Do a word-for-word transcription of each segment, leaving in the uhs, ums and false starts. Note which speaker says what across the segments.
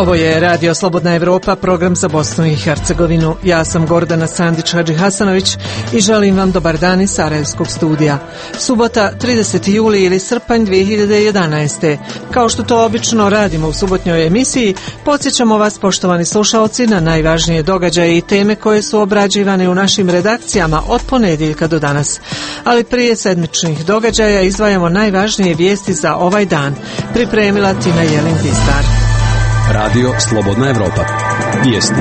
Speaker 1: Ovo je Radio Slobodna Evropa, program za Bosnu i Hercegovinu. Ja sam Gordana Sandić-Hadžihasanović i želim vam dobar dan iz Sarajevskog studija. Subota, trideseti juli ili srpanj dvije hiljade jedanaeste. Kao što to obično radimo u subotnjoj emisiji, podsjećamo vas, poštovani slušaoci, na najvažnije događaje i teme koje su obrađivane u našim redakcijama od ponedjeljka do danas. Ali prije sedmičnih događaja izdvajamo najvažnije vijesti za ovaj dan. Pripremila Tina Jelin-Vistar.
Speaker 2: Radio Slobodna Evropa. Vijesti.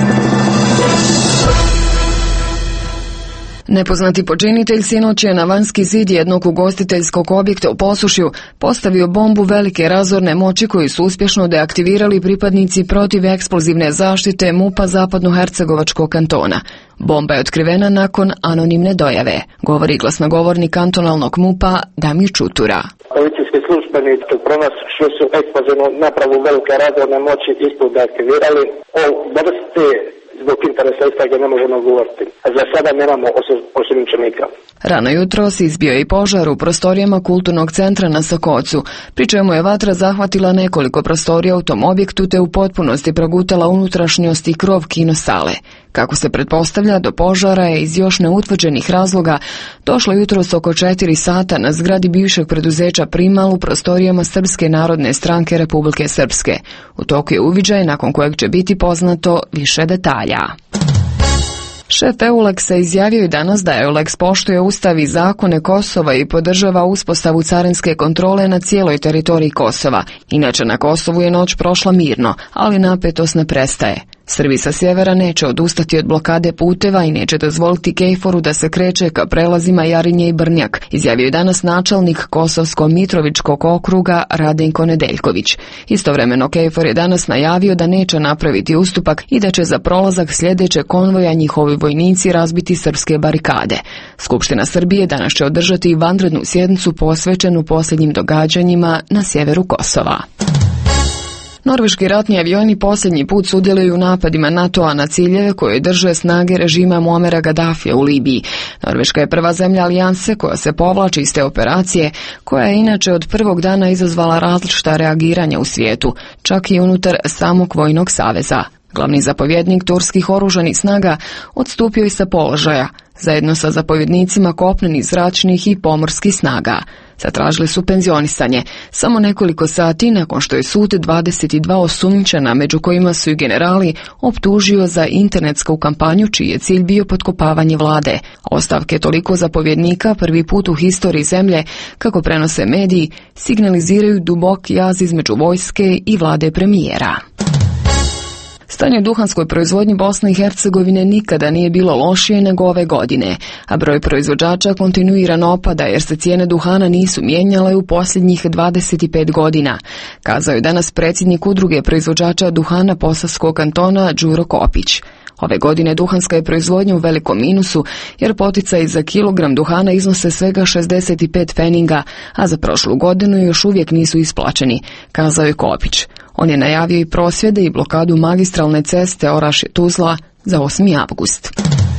Speaker 3: Nepoznati počinitelj sinoć je na vanjski zid jednog ugostiteljskog objekta u Posušju postavio bombu velike razorne moći koju su uspješno deaktivirali pripadnici protiveksplozivne zaštite MUP-a Zapadno-Hercegovačkog kantona. Bomba je otkrivena nakon anonimne dojave, govori glasnogovornik kantonalnog MUP-a Damir Čutura.
Speaker 4: Policijski službenici pronašli što su eksplozivnu napravu velike razorne moći isto deaktivirali. O vrsti zbog interesa istrage ne možemo govoriti. Za sada nemamo osumnjičenika.
Speaker 3: Rano jutro se izbio i požar u prostorijama kulturnog centra na Sokocu, pri čemu je vatra zahvatila nekoliko prostorija u tom objektu te u potpunosti progutala unutrašnjost i krov kino sale. Kako se pretpostavlja, do požara je iz još neutvrđenih razloga došlo jutros oko četiri sata na zgradi bivšeg preduzeća Primal u prostorijama Srpske narodne stranke Republike Srpske. U toku je uviđaj nakon kojeg će biti poznato više detalja. Šef Euleksa izjavio i danas da Euleks poštuje ustav i zakone Kosova i podržava uspostavu carinske kontrole na cijeloj teritoriji Kosova. Inače, na Kosovu je noć prošla mirno, ali napetost ne prestaje. Srbi sa sjevera neće odustati od blokade puteva i neće dozvoliti Kejforu da se kreće ka prelazima Jarinje i Brnjak, izjavio je danas načelnik Kosovsko-Mitrovičkog okruga Radenko Nedeljković. Istovremeno Kejfor je danas najavio da neće napraviti ustupak i da će za prolazak sljedeće konvoja njihovi vojnici razbiti srpske barikade. Skupština Srbije danas će održati i vanrednu sjednicu posvećenu posljednjim događanjima na sjeveru Kosova. Norveški ratni avioni posljednji put sudjeluju u napadima NATO-a na ciljeve koje drže snage režima Muamera Gaddafija u Libiji. Norveška je prva zemlja alijanse koja se povlači iz te operacije, koja je inače od prvog dana izazvala različita reagiranja u svijetu, čak i unutar samog vojnog saveza. Glavni zapovjednik turskih oružanih snaga odstupio je sa položaja, zajedno sa zapovjednicima kopnenih, zračnih i pomorskih snaga. Zatražili su penzionisanje, samo nekoliko sati nakon što je sud dvadeset dva osumnjičena, među kojima su i generali, optužio za internetsku kampanju čiji je cilj bio potkopavanje vlade. Ostavke toliko zapovjednika prvi put u historiji zemlje, kako prenose mediji, signaliziraju dubok jaz između vojske i vlade premijera. Stanje u duhanskoj proizvodnji Bosne i Hercegovine nikada nije bilo lošije nego ove godine, a broj proizvođača kontinuirano opada jer se cijene duhana nisu mijenjale u posljednjih dvadeset pet godina, kazao je danas predsjednik udruge proizvođača duhana Posavskog kantona Đuro Kopić. Ove godine duhanska je proizvodnja u velikom minusu jer poticaji za kilogram duhana iznose svega šezdeset pet pfeninga, a za prošlu godinu još uvijek nisu isplaćeni, kazao je Kopić. On je najavio i prosvjede i blokadu magistralne ceste Orašje-Tuzla za osmi avgust.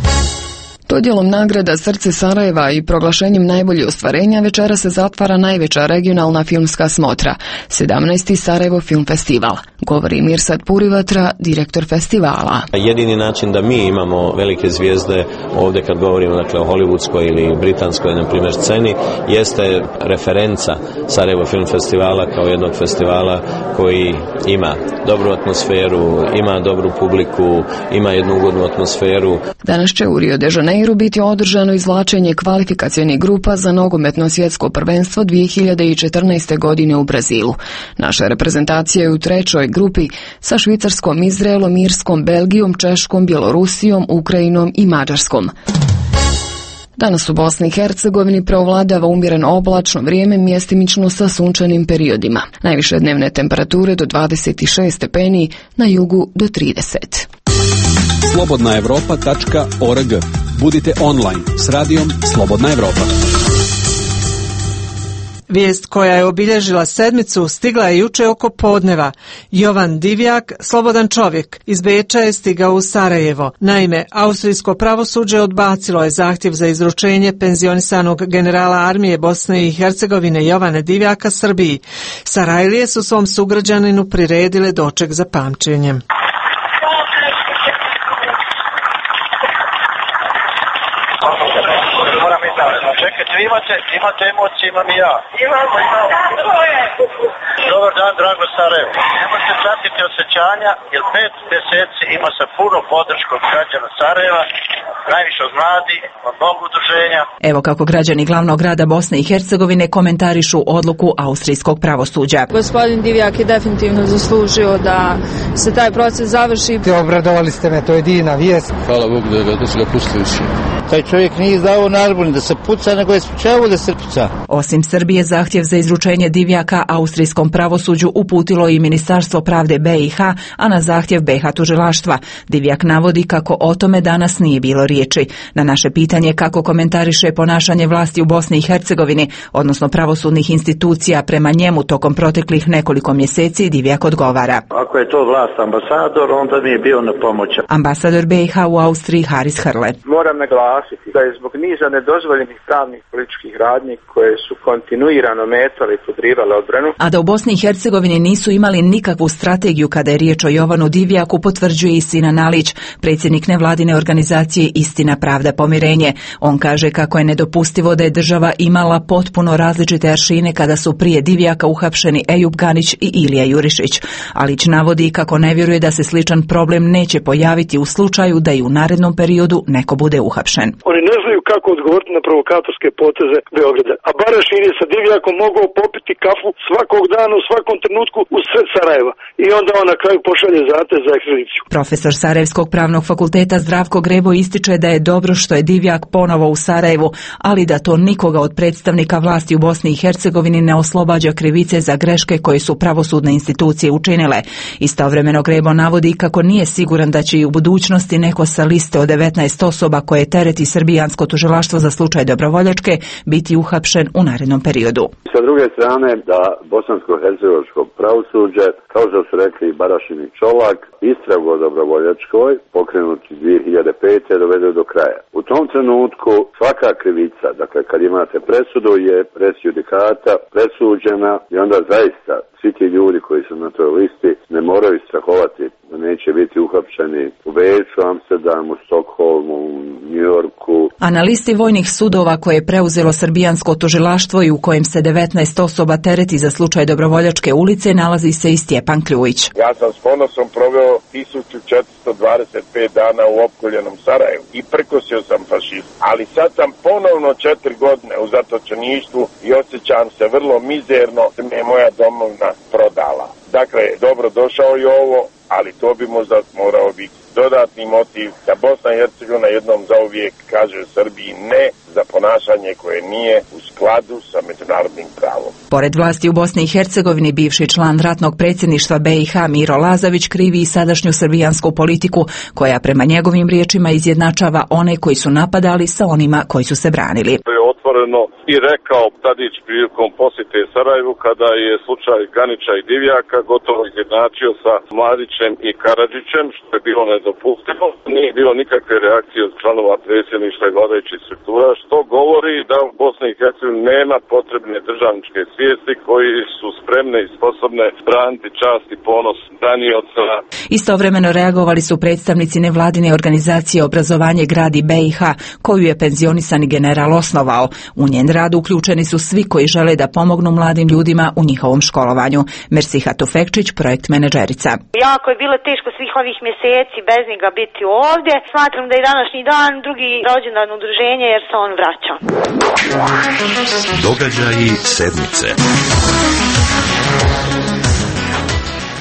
Speaker 3: Dodjelom nagrada Srce Sarajeva i proglašenjem najbolje ostvarenja večera se zatvara najveća regionalna filmska smotra, sedamnaesti Sarajevo Film Festival, govori Mirsad Purivatra, direktor festivala.
Speaker 5: Jedini način da mi imamo velike zvijezde ovdje kad govorimo dakle, o hollywoodskoj ili britanskoj na primjer sceni jeste referenca Sarajevo Film Festivala kao jednog festivala koji ima dobru atmosferu, ima dobru publiku, ima jednu ugodnu atmosferu.
Speaker 3: Danas će u Rio de Janeiru biti održano izvlačenje kvalifikacionih grupa za nogometno svjetsko prvenstvo dvije hiljade četrnaeste. godine u Brazilu. Naša reprezentacija je u trećoj grupi sa Švicarskom, Izraelom, Irskom, Belgijom, Češkom, Bjelorusijom, Ukrajinom i Mađarskom. Danas u Bosni i Hercegovini preovladava umjereno oblačno vrijeme mjestimično sa sunčanim periodima. Najviše dnevne temperature do dvadeset šest stepeni, na jugu do trideset.
Speaker 2: slobodna evropa tačka org. Budite online s radijom Slobodna Evropa.
Speaker 1: Vijest koja je obilježila sedmicu stigla je juče oko podneva. Jovan Divjak, slobodan čovjek, iz Beča je stigao u Sarajevo. Naime, austrijsko pravosuđe odbacilo je zahtjev za izručenje penzionisanog generala armije Bosne i Hercegovine Jovana Divjaka Srbiji. Sarajlije su svom sugrađaninu priredile doček za pamćenjem.
Speaker 6: Čekajte, imate, imate emocije, imam i ja. Imamo, imamo. Dobar dan, drago Sarajevo. Nemojte pratiti osjećanja, jer pet mjeseci ima se puno podršku od građana Sarajeva, najviše od mladi, od mnogo udruženja.
Speaker 7: Evo kako građani glavnog grada Bosne i Hercegovine komentarišu odluku austrijskog pravosuđa.
Speaker 8: Gospodin Divjak je definitivno zaslužio da se taj proces završi.
Speaker 9: Obradovali ste me, to je divna vijest.
Speaker 10: Hvala Bogu da, da su ga pustili.
Speaker 11: Taj čovjek nije izdao naredbu da se puca, nego je sprečavao da se puca.
Speaker 7: Osim Srbije, zahtjev za izručenje Divjaka austrijskom pravosuđu uputilo i Ministarstvo pravde B i H, a na zahtjev B i H tužilaštva. Divjak navodi kako o tome danas nije bilo riječi. Na naše pitanje kako komentariše ponašanje vlasti u Bosni i Hercegovini, odnosno pravosudnih institucija prema njemu tokom proteklih nekoliko mjeseci, Divjak odgovara.
Speaker 6: Ako je to vlast ambasador, onda mi je bio na pomoć.
Speaker 7: Ambasador B i H u Austriji Haris Hrle.
Speaker 12: Moram naglasiti da je zbog niza nedozvoljenih pravnih političkih radnji koje su kontinuirano metale i podrivale odbranu.
Speaker 7: A da u Bosni i Hercegovini nisu imali nikakvu strategiju kada je riječ o Jovanu Divjaku, potvrđuje i Sinan Alić, predsjednik nevladine organizacije Istina, pravda, pomirenje. On kaže kako je nedopustivo da je država imala potpuno različite aršine kada su prije Divjaka uhapšeni Ejub Ganić i Ilija Jurišić. Alić navodi kako ne vjeruje da se sličan problem neće pojaviti u slučaju da i u narednom periodu neko bude uhapšen.
Speaker 13: Oni ne znaju kako odgovoriti na provokatorske poteze Beograda. A Barašin je sa Divjakom mogao popiti kafu svakog dana, u svakom trenutku u sred Sarajeva. I onda on na kraju pošalje zahtjev za ekstradiciju.
Speaker 7: Profesor Sarajevskog pravnog fakulteta Zdravko Grebo ističe da je dobro što je Divjak ponovo u Sarajevu, ali da to nikoga od predstavnika vlasti u Bosni i Hercegovini ne oslobađa krivice za greške koje su pravosudne institucije učinile. Istovremeno Grebo navodi kako nije siguran da će i u budućnosti neko sa liste od devetnaest osoba koje tereti srbijansko tužilaštvo za slučaj Dobrovoljačke biti uhapšen u narednom periodu.
Speaker 14: Sa druge strane da bosansko-hercegovačko pravosuđe, kao što su rekli Barašin i Čolak, istragu o Dobrovoljačkoj pokrenuti dvije hiljade pete dovede do kraja. U tom trenutku svaka krivica, dakle kad imate presudu, je res judicata presuđena i onda zaista svi ti ljudi koji su na toj listi ne moraju strahovati da neće biti uhapšeni u Beču, Amsterdamu, Stokholmu, Njujorku.
Speaker 7: A na listi vojnih sudova koje je preuzelo srbijansko tužilaštvo i u kojem se devetnaest osoba tereti za slučaj Dobrovoljačke ulice nalazi se i Stjepan Kljujić.
Speaker 15: Ja sam s ponosom proveo tisuću četiristo dvadeset pet dana u opkoljenom Sarajevu i prkosio sam fašizam. Ali sad sam ponovno četiri godine u zatočeništvu i osjećam se vrlo mizerno da me je moja domovina prodala. Dakle, dobro došao je ovo, ali to bi možda morao biti dodatni motiv da Bosna i Hercegovina jednom zauvijek kaže Srbiji ne za ponašanje koje nije u skladu sa međunarodnim pravom.
Speaker 7: Pored vlasti u Bosni i Hercegovini, bivši član ratnog predsjedništva B i H Miro Lazović krivi i sadašnju srbijansku politiku, koja prema njegovim riječima izjednačava one koji su napadali sa onima koji su se branili.
Speaker 16: To je otvoreno i rekao Tadić prilikom posjete Sarajevu kada je slučaj Ganića i Divjaka gotovo izjednačio sa Mladićem i Karadžićem, što je bilo nedopustivo. Nije bilo nikakve reakcije od članova predsjedništva i vladajućih struktura, što govori da u Bosni i Hercegovini nema potrebne državničke svijesti koji su spremne i sposobne braniti čast i ponos branioca.
Speaker 7: Istovremeno reagovali su predstavnici nevladine organizacije Obrazovanje gradi B i H, koju je penzionisani general osnovao. U njen rad uključeni su svi koji žele da pomognu mladim ljudima u njihovom školovanju. Mersiha Tufekčić, projekt menadžerica.
Speaker 17: Jako je bilo teško svih ovih mjeseci bez njega biti ovdje. Smatram da je današnji dan drugi rođendan udruženja jer se on vraća.
Speaker 18: Događaji sedmice.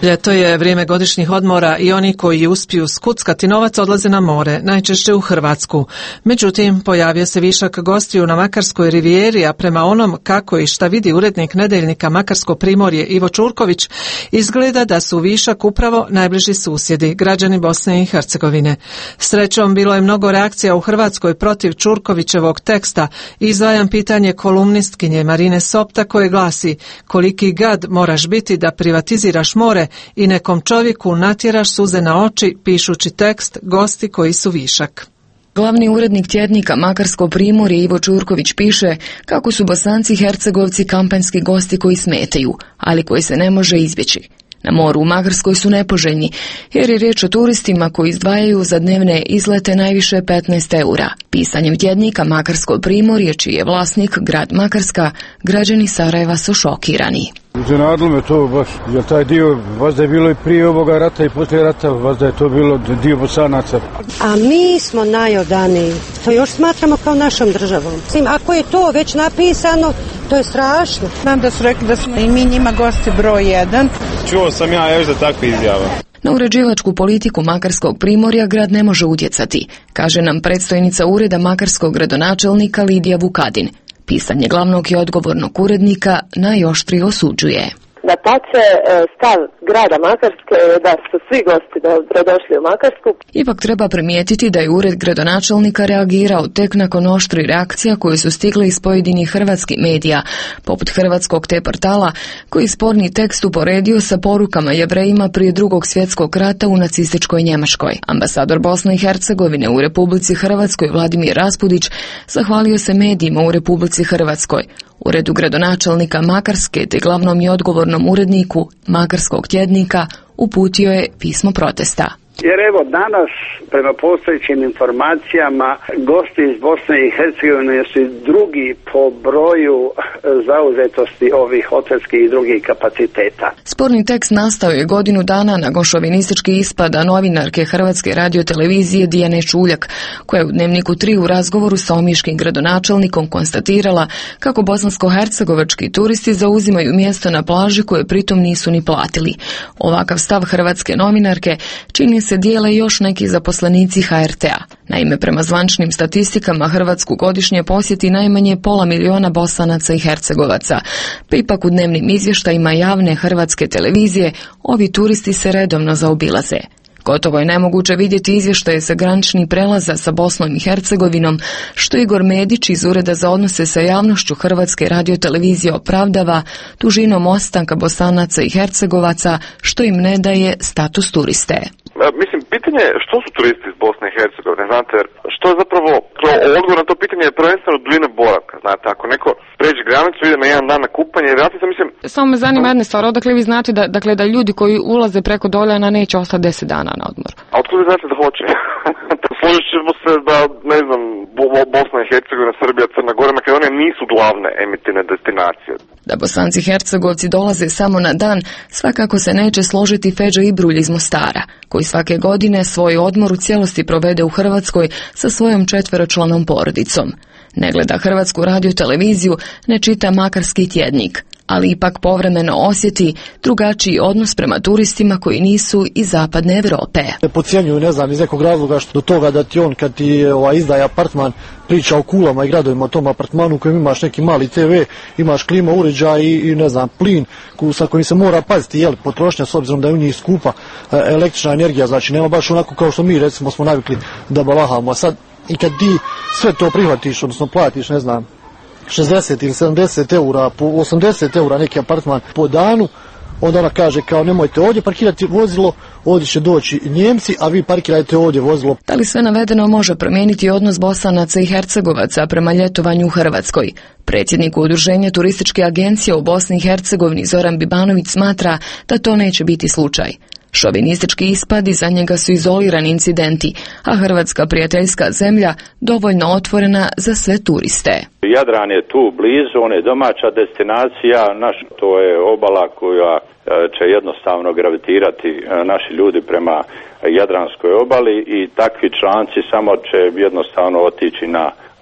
Speaker 1: Ljeto je vrijeme godišnjih odmora i oni koji uspiju skuckati novac odlaze na more, najčešće u Hrvatsku. Međutim, pojavio se višak gostiju na Makarskoj rivijeri, a prema onom kako i šta vidi urednik nedeljnika Makarsko primorje Ivo Čurković, izgleda da su višak upravo najbliži susjedi, građani Bosne i Hercegovine. Srećom, bilo je mnogo reakcija u Hrvatskoj protiv Čurkovićevog teksta i izdvajam pitanje kolumnistkinje Marine Sopta koje glasi: koliki gad moraš biti da privatiziraš more i nekom čovjeku natjeraš suze na oči pišući tekst gosti koji su višak.
Speaker 3: Glavni urednik tjednika Makarsko primorje Ivo Čurković piše kako su Bosanci i Hercegovci kampanjski gosti koji smetaju, ali koji se ne može izbjeći. Na moru u Makarskoj su nepoželjni, jer je riječ o turistima koji izdvajaju za dnevne izlete najviše petnaest eura. Pisanjem tjednika Makarsko primorje, čiji je vlasnik grad Makarska, građani Sarajeva su šokirani.
Speaker 18: Iznenadilo me to baš, jer taj dio vazda je bilo i prije ovoga rata i poslije rata, vazda je to bilo dio Bosanaca.
Speaker 19: A mi smo najodaniji, to još smatramo kao našom državom. Sim, ako je to već napisano, to je strašno.
Speaker 20: Znam da su rekli da smo i mi njima gosti broj jedan.
Speaker 21: Čuo sam ja još za takve izjave.
Speaker 3: Na uređivačku politiku Makarskog primorja grad ne može utjecati, kaže nam predstojnica ureda makarskog gradonačelnika Lidija Vukadin. Pisanje glavnog i odgovornog urednika najoštrije osuđuje.
Speaker 22: Da pače stav grada Makarske je da su svi gosti dobrodošli u Makarsku.
Speaker 3: Ipak treba primijetiti da je ured gradonačelnika reagirao tek nakon oštrih reakcija koje su stigle iz pojedinih hrvatskih medija, poput hrvatskog te portala, koji sporni tekst uporedio sa porukama Jevrejima prije drugog svjetskog rata u nacističkoj Njemačkoj. Ambasador Bosne i Hercegovine u Republici Hrvatskoj Vladimir Raspudić zahvalio se medijima u Republici Hrvatskoj, uredu gradonačelnika Makarske te glavnom i odgovornom uredniku Makarskog tjednika uputio je pismo protesta.
Speaker 23: Jer evo danas, prema postojećim informacijama, gosti iz Bosne i Hercegovine su drugi po broju zauzetosti ovih hotelskih i drugih kapaciteta.
Speaker 3: Sporni tekst nastao je godinu dana nakon šovinističkih ispada novinarke Hrvatske radiotelevizije Dijane Čuljak, koja je u Dnevniku tri u razgovoru sa omiškim gradonačelnikom konstatirala kako bosansko-hercegovački turisti zauzimaju mjesto na plaži koje pritom nisu ni platili. Ovakav stav hrvatske novinarke čini se dijele još neki zaposlenici H R T-a. Naime, prema zvančnim statistikama Hrvatsku godišnje posjeti najmanje pola miliona Bosanaca i Hercegovaca, pa ipak u dnevnim izvještajima javne hrvatske televizije ovi turisti se redovno zaobilaze. Gotovo je nemoguće vidjeti izvještaje sa graničnih prelaza sa Bosnom i Hercegovinom, što Igor Medić iz Ureda za odnose sa javnošću Hrvatske radiotelevizije opravdava tužinom ostanka Bosanaca i Hercegovaca, što im ne daje status turiste.
Speaker 24: Mislim, pitanje je što su turisti iz Bosne i Hercegovine, znate, jer što je zapravo, odgovor na to pitanje je prvenstveno duljina boravka, znate, ako neko pređe granicu, ide na jedan dan na kupanje i vrati se, mislim...
Speaker 25: Samo me zanima jedna stvar, odakle vi znate da, dakle, da ljudi koji ulaze preko Doljana neće ostati deset dana na odmor?
Speaker 24: A otkud vi znate da hoće? Složit ćemo se da, ne znam, Bosna i Hercegovina, Srbija, Crna Gora, Makedonija nisu glavne emitivne destinacije.
Speaker 3: Da Bosanci i Hercegovci dolaze samo na dan, svakako se neće složiti Feđa Ibrulj iz Mostara, koji svake godine svoj odmor u cijelosti provede u Hrvatskoj sa svojom četveročlanom porodicom. Ne gleda Hrvatsku radioteleviziju, ne čita Makarski tjednik, ali ipak povremeno osjeti drugačiji odnos prema turistima koji nisu iz zapadne Europe.
Speaker 26: Ne podcjenjuju, ne znam, iz nekog razloga što do toga da ti on kad ti ovaj, izdaje apartman priča o kulama i gradovima o tom apartmanu u kojem imaš neki mali te ve, imaš klima uređaj i, i ne znam, plin sa kojim se mora paziti, jel, potrošnja s obzirom da je u njih skupa e, električna energija, znači nema baš onako kao što mi recimo smo navikli da balahamo, a sad i kad ti sve to prihvatiš, odnosno platiš, ne znam, šezdeset ili sedamdeset eura, po osamdeset eura neki apartman po danu, onda ona kaže kao nemojte ovdje parkirati vozilo, ovdje će doći Njemci, a vi parkirajte ovdje vozilo.
Speaker 3: Da li sve navedeno može promijeniti odnos Bosanaca i Hercegovaca prema ljetovanju u Hrvatskoj? Predsjednik Udruženja turističke agencije u Bosni i Hercegovini Zoran Bibanović smatra da to neće biti slučaj. Šovinistički ispadi za njega su izolirani incidenti, a Hrvatska prijateljska zemlja dovoljno otvorena za sve turiste.
Speaker 27: Jadran je tu blizu, on je domaća destinacija, naš, to je obala koja će jednostavno gravitirati naši ljudi prema Jadranskoj obali i takvi članci samo će jednostavno otići na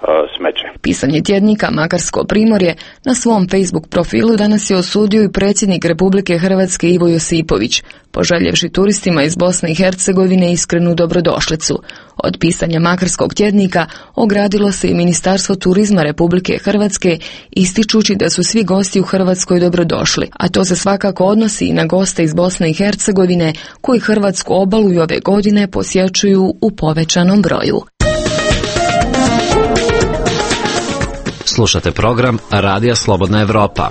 Speaker 27: smeće.
Speaker 3: Pisanje tjednika Makarsko primorje na svom Facebook profilu danas je osudio i predsjednik Republike Hrvatske Ivo Josipović, poželjevši turistima iz Bosne i Hercegovine iskrenu dobrodošlicu. Od pisanja Makarskog tjednika ogradilo se i Ministarstvo turizma Republike Hrvatske, ističući da su svi gosti u Hrvatskoj dobrodošli, a to se svakako odnosi i na goste iz Bosne i Hercegovine koji hrvatsku obalu i ove godine posjećuju u povećanom broju.
Speaker 2: Slušate program Radija Slobodna Evropa.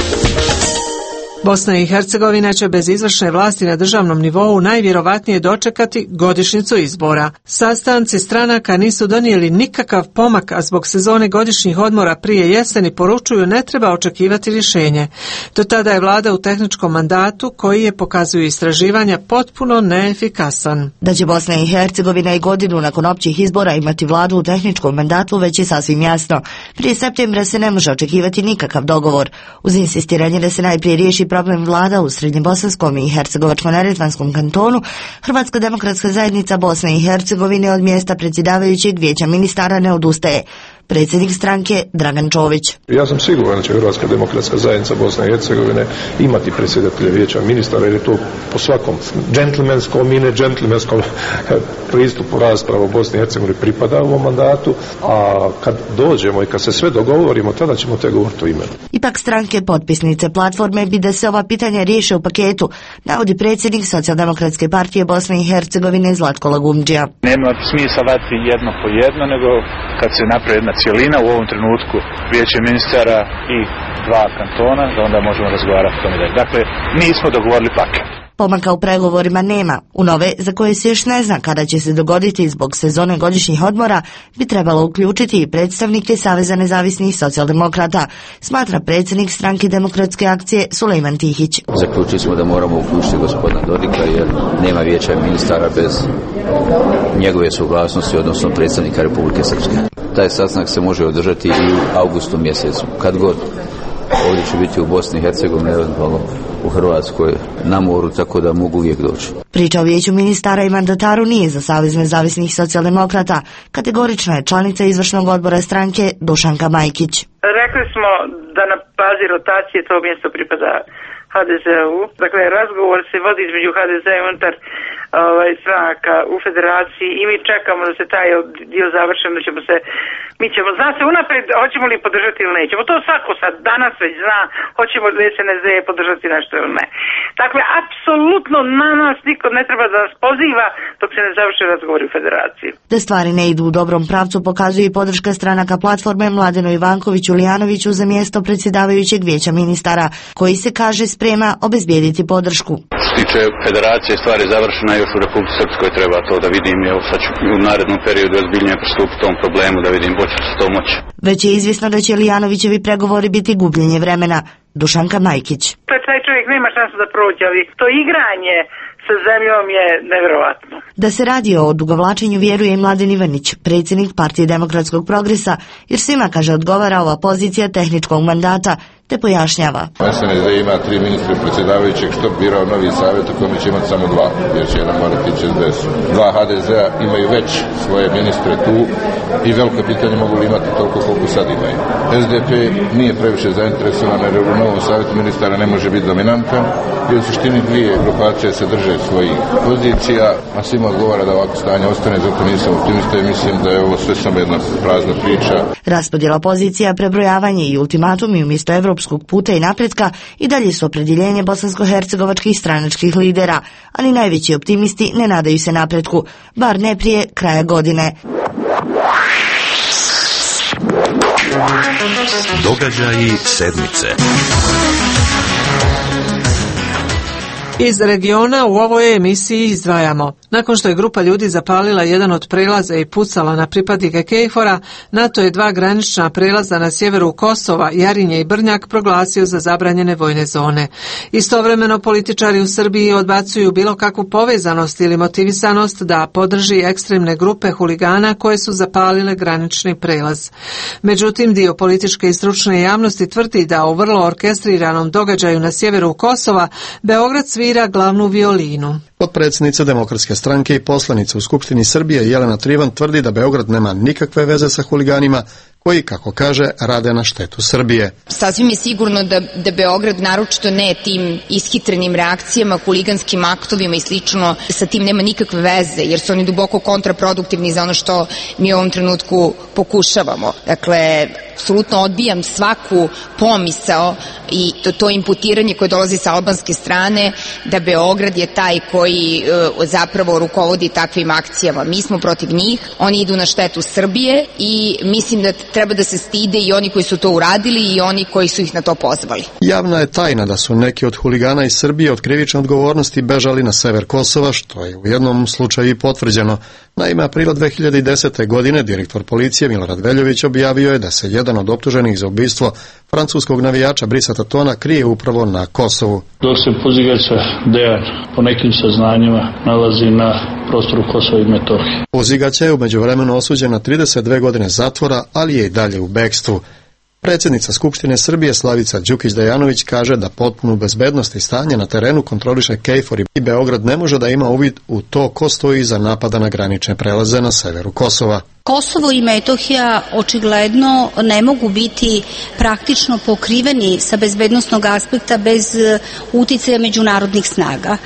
Speaker 1: Bosna i Hercegovina će bez izvršne vlasti na državnom nivou najvjerovatnije dočekati godišnjicu izbora. Sastanci stranaka nisu donijeli nikakav pomak, a zbog sezone godišnjih odmora prije jeseni poručuju ne treba očekivati rješenje. Do tada je vlada u tehničkom mandatu koji je, pokazuju istraživanja, potpuno neefikasan.
Speaker 4: Da će Bosna i Hercegovina i godinu nakon općih izbora imati vladu u tehničkom mandatu već je sasvim jasno. Prije septembra se ne može očekivati nikakav dogovor. Uz insistiranje da se najprije riješi problem vlada u Srednjebosanskom i Hercegovačko-neretvanskom kantonu, Hrvatska demokratska zajednica Bosne i Hercegovine od mjesta predsjedavajućeg vijeća ministara ne odustaje. Predsjednik stranke Dragan Čović.
Speaker 5: Ja sam siguran da će Hrvatska demokratska zajednica Bosne i Hercegovine imati predsjedatelja vijeća ministara, jer je to po svakom džentlmenskom i ne džentlmenskom pristupu rasprava u Bosni i Hercegovini pripada u ovom mandatu, a kad dođemo i kad se sve dogovorimo, tada ćemo te govoriti o imenu.
Speaker 4: Ipak stranke potpisnice platforme bi da se ova pitanja riješe u paketu, navodi predsjednik Socijaldemokratske partije Bosne i Hercegovine Zlatko Lagumdžija.
Speaker 8: Nema smisla dati jedno po jedno, nego kad se napravi jedna cijelina, u ovom trenutku vijeće ministara i dva kantona, da onda možemo razgovarati o tome dalje. Dakle, nismo dogovorili paket.
Speaker 4: Pomaka u pregovorima nema. U nove, za koje se još ne zna kada će se dogoditi zbog sezone godišnjih odmora, bi trebalo uključiti i predstavnike Saveza nezavisnih socijaldemokrata, smatra predsjednik stranke Demokratske akcije Sulejman Tihić.
Speaker 9: Zaključili smo da moramo uključiti gospodina Dodika jer nema vijeća ministara bez njegove suglasnosti, odnosno predstavnika Republike Srpske. Taj sastanak se može održati i u avgustu mjesecu, kad god. Ovdje će biti u Bosni i Hercegovini, eventualno u Hrvatskoj, na moru, tako da mogu uvijek doći.
Speaker 4: Priča o vijeću ministara i mandataru nije za Savez nezavisnih socijaldemokrata. Kategorična je članica izvršnog odbora stranke Dušanka Majkić.
Speaker 10: Rekli smo da na bazi rotacije to mjesto pripada ha de ze-u. Dakle, razgovor se vodi između ha de ze-a i unutar ovaj, stranaka u federaciji i mi čekamo da se taj dio završi, da ćemo se, mi ćemo, zna se unaprijed, hoćemo li podržati ili nećemo. To svako sad danas već zna, hoćemo li es en es de podržati nešto ili ne. Dakle, apsolutno na nas niko ne treba da nas poziva dok se ne završi razgovor u federaciji.
Speaker 4: Da stvari ne idu u dobrom pravcu pokazuje i podrška stranaka platforme Mladenu Ivankoviću Lijanoviću za mjesto predsjedavajućeg vijeća ministara, koji se kaže sprema obezbijediti podršku.
Speaker 27: Što se tiče federacije, stvar je završena, još u Republici Srpskoj treba to da vidim, evo sad ću u narednom periodu ozbiljnije pristupiti tom problemu, da vidim hoće se to moći.
Speaker 4: Već je izvjesno da će Lijanovićevi pregovori biti gubljenje vremena. Dušanka Majkić.
Speaker 10: Taj čovjek nema šansu da prođe, ali to igranje sa zemljom je nevjerovatno.
Speaker 4: Da se radi o odugovlačenju vjeruje i Mladen Ivanić, predsjednik Partije demokratskog progresa, jer svima, kaže, odgovara ova pozicija tehničkog mandata, te pojašnjava.
Speaker 11: es en es de ima tri ministra predsjedavajućeg, što bi birao novi savjet, u kojem će imati samo dva, jer će jedan morati ići es de es. Dva ha de ze-a imaju već svoje ministre tu i veliko pitanje mogu li imati toliko koliko sad imaju. es de pe nije previše zainteresovan jer u novom savjetu ministara ne može biti dominantan i u suštini dvije grupacije se drže svojih pozicija, a svima odgovara da ovako stanje ostane, zato nisam optimista i mislim da je ovo sve samo jedna prazna priča.
Speaker 4: Raspodjela pozicija, prebrojavanje i ultimatumi umjesto evropskog puta i napretka i dalje su opredjeljenje bosansko-hercegovačkih stranačkih lidera, ali najveći optimisti ne nadaju se napretku, bar ne prije kraja godine.
Speaker 2: Događaji sedmice.
Speaker 1: Iz regiona u ovoj emisiji izdvajamo. Nakon što je grupa ljudi zapalila jedan od prelaza i pucala na pripadnike Kejfora, NATO je dva granična prelaza na sjeveru Kosova, Jarinje i Brnjak, proglasio za zabranjene vojne zone. Istovremeno političari u Srbiji odbacuju bilo kakvu povezanost ili motivisanost da podrži ekstremne grupe huligana koje su zapalile granični prelaz. Međutim, dio političke i stručne javnosti tvrdi da u vrlo orkestriranom događaju na sjeveru Kosova Beograd svira glavnu violinu.
Speaker 28: Potpredsjednica Demokratske stranke i poslanica u Skupštini Srbije Jelena Trivan tvrdi da Beograd nema nikakve veze sa huliganima
Speaker 6: koji, kako kaže, rade na štetu Srbije.
Speaker 7: Sasvim je sigurno da, da Beograd, naročito ne tim ishitrenim reakcijama, huliganskim aktovima i slično, sa tim nema nikakve veze, jer su oni duboko kontraproduktivni za ono što mi u ovom trenutku pokušavamo. Dakle, apsolutno odbijam svaku pomisao i to, to imputiranje koje dolazi sa albanske strane da Beograd je taj koji e, zapravo rukovodi takvim akcijama. Mi smo protiv njih, oni idu na štetu Srbije i mislim da treba da se stide i oni koji su to uradili i oni koji su ih na to pozvali.
Speaker 6: Javna je tajna da su neki od huligana iz Srbije od krivične odgovornosti bežali na sever Kosova, što je u jednom slučaju i potvrđeno. Naime, aprila dve hiljade desete. godine direktor policije Milorad Veljović objavio je da se jedan od optuženih za ubistvo francuskog navijača Brisa Tona krije upravo na Kosovu.
Speaker 12: Dok se Pozigaća Dejan po nekim saznanjima nalazi na prostoru Kosova i Metohije.
Speaker 6: Pozigaća je u međuvremenu osuđen na trideset dve godine zatvora, ali je i dalje u bekstvu. Predsjednica Skupštine Srbije Slavica Đukić-Dejanović kaže da potpunu bezbednost i stanje na terenu kontroliše KFOR i Beograd ne može da ima uvid u to ko stoji iza napada na granične prelaze na severu Kosova.
Speaker 13: Kosovo i Metohija očigledno ne mogu biti praktično pokriveni sa bezbednosnog aspekta bez uticaja međunarodnih snaga.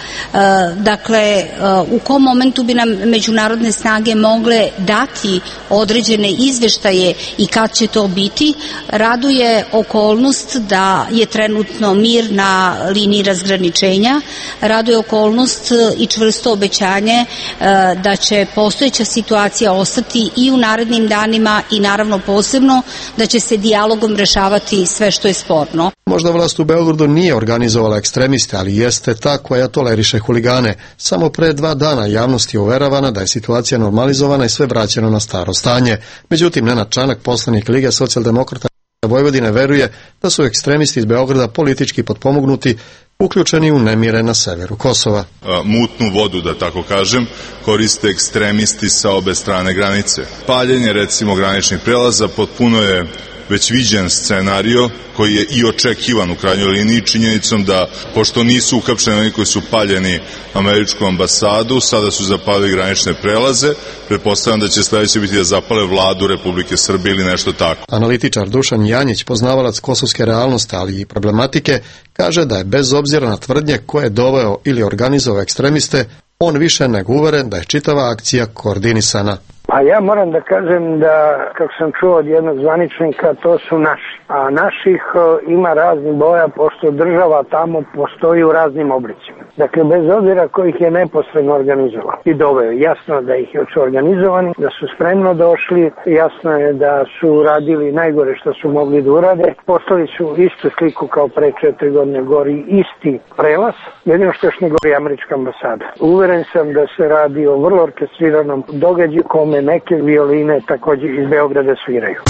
Speaker 13: Dakle, u kom momentu bi nam međunarodne snage mogle dati određene izveštaje i kad će to biti, raduje okolnost da je trenutno mir na liniji razgraničenja, raduje okolnost i čvrsto obećanje da će postojeća situacija ostati i u narednim danima i naravno posebno da će se dijalogom rešavati sve što je sporno.
Speaker 6: Možda vlast u Beogradu nije organizovala ekstremiste, ali jeste ta koja toleriše huligane. Samo pre dva dana javnost je uveravana da je situacija normalizovana i sve vraćeno na staro stanje. Međutim, Nenad Čanak, poslanik Lige socijaldemokrata Vojvodine, veruje da su ekstremisti iz Beograda politički potpomognuti, uključeni u nemire na severu Kosova.
Speaker 14: Mutnu vodu, da tako kažem, koriste ekstremisti sa obe strane granice. Paljenje, recimo, graničnih prelaza potpuno je već viđen scenario koji je i očekivan u krajnjoj liniji činjenicom da, pošto nisu uhapšeni oni koji su paljeni američku ambasadu, sada su zapalili granične prelaze, pretpostavljam da će sledeće biti da zapale vladu Republike Srbije ili nešto tako.
Speaker 6: Analitičar Dušan Janjić, poznavalac kosovske realnosti, ali i problematike, kaže da je bez obzira na tvrdnje ko je doveo ili organizovao ekstremiste, on više nego uveren da je čitava akcija koordinisana.
Speaker 23: Pa ja moram da kažem da, kako sam čuo od jednog zvaničnika, to su naši. A naših ima raznih boja, pošto država tamo postoji u raznim oblicima. Dakle, bez obzira ko ih je neposredno organizovao i doveo. Jasno da ih je organizovani, da su spremno došli, jasno je da su radili najgore što su mogli da urade. Poslali su istu sliku kao pre četiri godine, gori isti prelaz, jedino što još ne gori američka ambasada. Uveren sam da se radi o vrlo orkestriranom događaju kome neke violine također iz Beograda sviraju.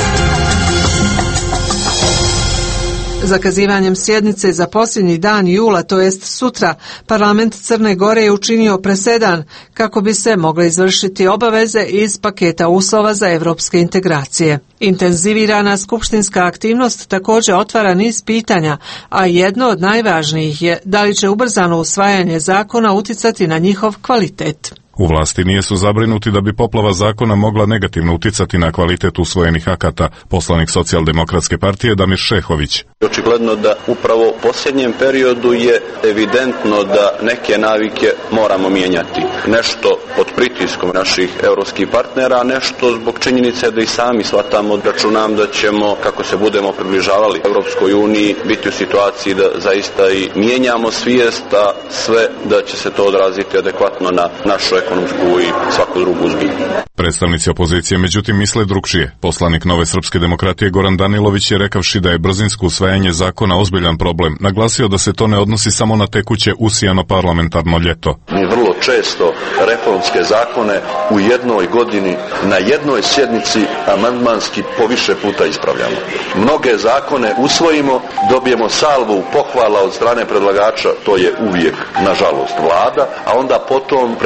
Speaker 1: Zakazivanjem sjednice za posljednji dan jula, to jest sutra, parlament Crne Gore je učinio presedan kako bi se mogle izvršiti obaveze iz paketa uslova za evropske integracije. Intenzivirana skupštinska aktivnost također otvara niz pitanja, a jedno od najvažnijih je da li će ubrzano usvajanje zakona uticati na njihov kvalitet.
Speaker 15: U vlasti nijesu zabrinuti da bi poplava zakona mogla negativno uticati na kvalitet usvojenih akata, poslanik Socijaldemokratske partije Damir Šehović.
Speaker 16: Očigledno da upravo u posljednjem periodu je evidentno da neke navike moramo mijenjati. Nešto pod pritiskom naših evropskih partnera, nešto zbog činjenice da i sami shvatamo, računam da ćemo, kako se budemo približavali Evropskoj uniji, biti u situaciji da zaista i mijenjamo svijest, a sve da će se to odraziti adekvatno na našu ekonomsku i svaku drugu zbilju.
Speaker 15: Predstavnici opozicije međutim misle drugčije. Poslanik Nove srpske demokratije Goran Danilović je rekavši da je brzinsko usvajanje zakona ozbiljan problem, naglasio da se to ne odnosi samo na tekuće usijano parlamentarno ljeto.
Speaker 16: Mi vrlo često reformske zakone u jednoj godini na jednoj sjednici amandmanski po više puta ispravljamo. Mnoge zakone usvojimo, dobijemo salvu pohvala od strane predlagača, to je uvijek nažalost vlada, a onda potom predstavnik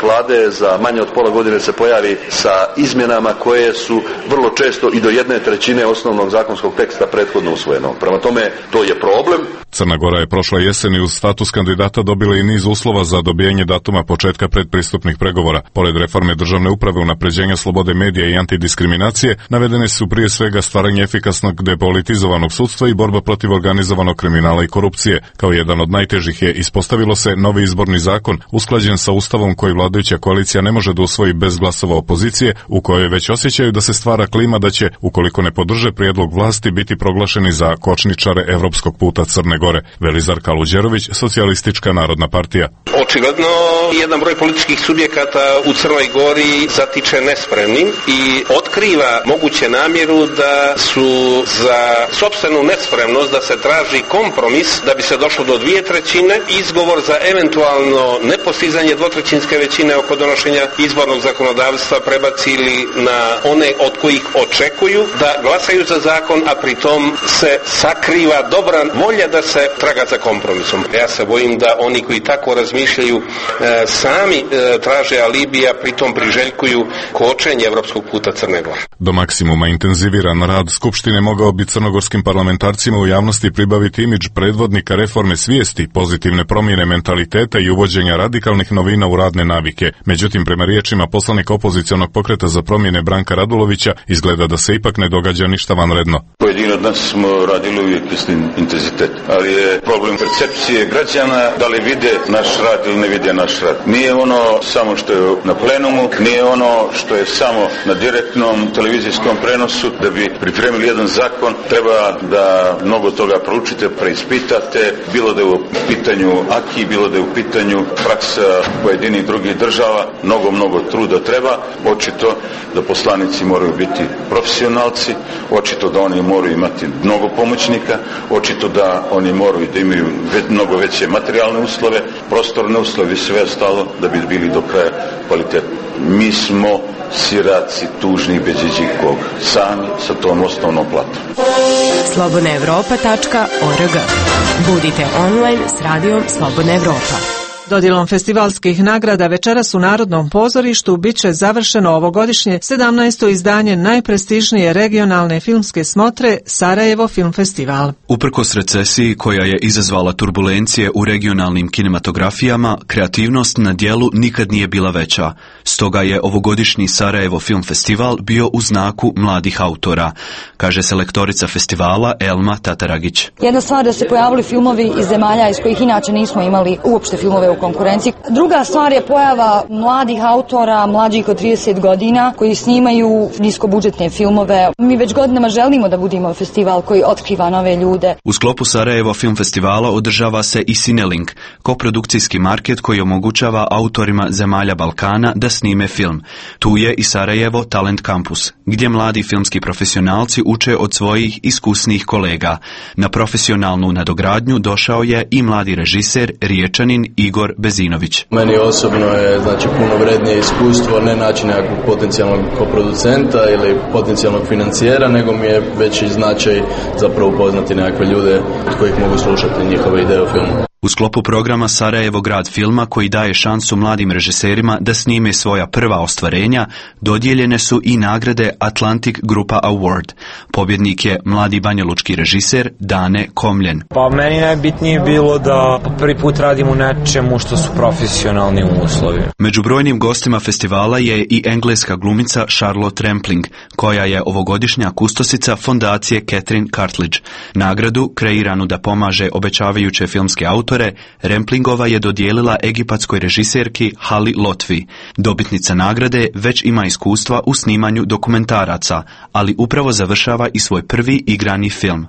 Speaker 17: vlade za manje od pola godine se pojavi sa izmjenama koje su vrlo često i do jedne trećine osnovnog zakonskog teksta prethodno usvojeno. Prema tome, to je problem.
Speaker 15: Crna Gora je prošle jeseni uz status kandidata dobila i niz uslova za dobijanje datuma početka predpristupnih pregovora. Pored reforme državne uprave, unapređenja slobode medija i antidiskriminacije, navedene su prije svega stvaranje efikasnog depolitizovanog sudstva i borba protiv organizovanog kriminala i korupcije. Kao jedan od najtežih je, ispostavilo se, novi izborni zakon, usklađen sa ustavom koji vladajuća koalicija ne može da usvoji bez glasova opozicije, u kojoj već osjećaju da se stvara klima da će, ukoliko ne podrže prijedlog vlasti, biti proglašeni za kočničare evropskog puta Crne Gore. Velizar Kaluđerović, Socijalistička narodna partija.
Speaker 18: Očigledno jedan broj političkih subjekata u Crnoj Gori zatiče nespremnim i otkriva moguće namjeru da su za sopstvenu nespremnost da se traži kompromis da bi se došlo do dvije trećine, izgovor za eventualno nepostizanje dvotrećinske većine oko donošenja izbornog zakonodavstva prebacili na one od kojih očekuju da glasaju za zakon, a pritom se sakriva dobra volja da se traga za kompromisom. Ja se bojim da oni koji tako razmišljaju e, sami e, traže alibija, pritom priželjkuju kočenje evropskog puta Crne Gore.
Speaker 15: Do maksimuma intenziviran rad Skupštine mogao bi crnogorskim parlamentarcima u javnosti pribaviti imidž predvodnika reforme svijesti, pozitivne promjene mentaliteta i uvođenja radikalnih novina u radne navike. Međutim, prema riječima poslanika opozicionog pokreta za promjene Branka Radulovića, izgleda da se ipak ne događa ništa vanredno.
Speaker 19: Pojedini od nas smo radili uvijek isti intenzitet, ali je problem percepcije građana da li vide naš rad ili ne vide naš rad. Nije ono samo što je na plenumu, nije ono što je samo na direktnom televizijskom prenosu. Da bi pripremili jedan zakon, treba da mnogo toga proučite, preispitate, bilo da je u pitanju aki, bilo da je u pitanju praksa pojedinih drugih država, mnogo, mnogo truda treba. Očito da poslanici moraju biti profesionalci, očito da oni moraju imati mnogo pomoćnika, očito da oni moraju da imaju mnogo veće materijalne uslove, prostorne uslove i sve ostalo da bi bili do kraja kvalitetni. Mi smo siraci tužni bez iđikog, sami sa tom osnovnom platom.
Speaker 20: slobodna evropa tačka org. Budite online s radijom Slobodna Evropa.
Speaker 1: Dodjelom festivalskih nagrada večeras u Narodnom pozorištu bit će završeno ovogodišnje sedamnaesto izdanje najprestižnije regionalne filmske smotre Sarajevo Film Festival.
Speaker 21: Uprkos recesiji koja je izazvala turbulencije u regionalnim kinematografijama, kreativnost na djelu nikad nije bila veća. Stoga je ovogodišnji Sarajevo Film Festival bio u znaku mladih autora, kaže selektorica festivala Elma Tataragić.
Speaker 22: Jedna stvar da se pojavili filmovi iz zemalja iz kojih inače nismo imali uopšte filmove u konkurenciji. Druga stvar je pojava mladih autora, mlađih od trideset godina, koji snimaju niskobudžetne filmove. Mi već godinama želimo da budemo festival koji otkriva nove ljude.
Speaker 21: U sklopu Sarajevo Film Festivala održava se i Cinelink, koprodukcijski market koji omogućava autorima zemalja Balkana da snime film. Tu je i Sarajevo Talent Campus, gdje mladi filmski profesionalci uče od svojih iskusnih kolega. Na profesionalnu nadogradnju došao je i mladi režiser Riječanin Igor Bezinović.
Speaker 25: Meni osobno je znači puno vrednije iskustvo, ne naći nekakvog potencijalnog koproducenta ili potencijalnog financijera, nego mi je veći značaj zapravo upoznati nekakve ljude od kojih mogu slušati njihove ideje o filmu.
Speaker 21: U sklopu programa Sarajevo grad filma, koji daje šansu mladim režiserima da snime svoja prva ostvarenja, dodijeljene su i nagrade Atlantic Grupa Award. Pobjednik je mladi banjalučki režiser Dane Komljen.
Speaker 28: Pa meni najbitnije bilo da prvi put radim u nečemu što su profesionalni uslovi.
Speaker 21: Među brojnim gostima festivala je i engleska glumica Charlotte Rampling, koja je ovogodišnja kustosica fondacije Catherine Cartledge. Nagradu, kreiranu da pomaže obećavajuće filmske autore, Remplingova je dodijelila egipatskoj režiserki Hali Lotfi. Dobitnica nagrade već ima iskustva u snimanju dokumentaraca, ali upravo završava i svoj prvi igrani film.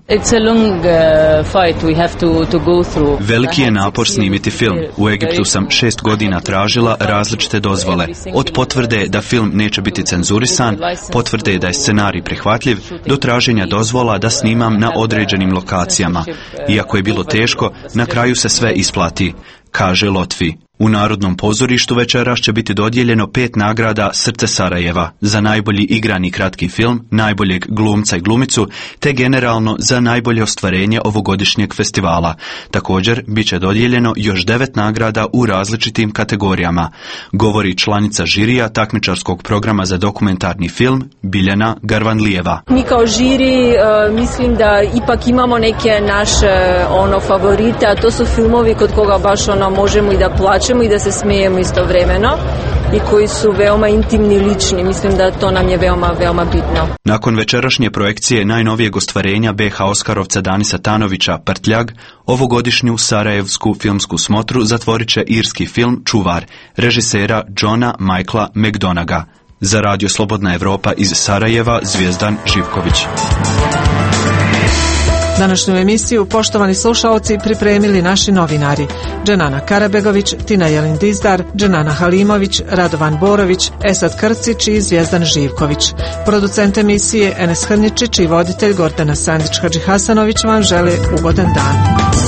Speaker 21: Veliki je napor snimiti film. U Egiptu sam šest godina tražila različite dozvole. Od potvrde da film neće biti cenzurisan, potvrde da je scenarij prihvatljiv, do traženja dozvola da snimam na određenim lokacijama. Iako je bilo teško, na kraju se sve isplati. kaže Lotfi. U Narodnom pozorištu večeras će biti dodijeljeno pet nagrada Srce Sarajeva za najbolji igrani kratki film, najboljeg glumca i glumicu, te generalno za najbolje ostvarenje ovogodišnjeg festivala. Također, bit će dodijeljeno još devet nagrada u različitim kategorijama, govori članica žirija takmičarskog programa za dokumentarni film Biljana Garvanlijeva.
Speaker 3: Mi kao žiri uh, mislim da ipak imamo neke naše ono favorite, a to su filmovi kod koga baš ono možemo i da plaćamo i da se smijemo istovremeno i koji su veoma intimni i lični. Mislim da to nam je veoma, veoma bitno.
Speaker 21: Nakon večerašnje projekcije najnovijeg ostvarenja be ha Oskarovca Danisa Tanovića Prtljag, ovogodišnju Sarajevsku filmsku smotru zatvorit će irski film Čuvar, režisera Johna Michaela McDonaga. Za Radio Slobodna Evropa iz Sarajeva, Zvijezdan Živković.
Speaker 1: Današnju emisiju, poštovani slušaoci, pripremili naši novinari Dženana Karabegović, Tina Jelin Dizdar, Dženana Halimović, Radovan Borović, Esad Krcić i Zvijezdan Živković. Producent emisije Enes Hrničić i voditelj Gordana Sandić Hadži Hasanović vam žele ugodan dan.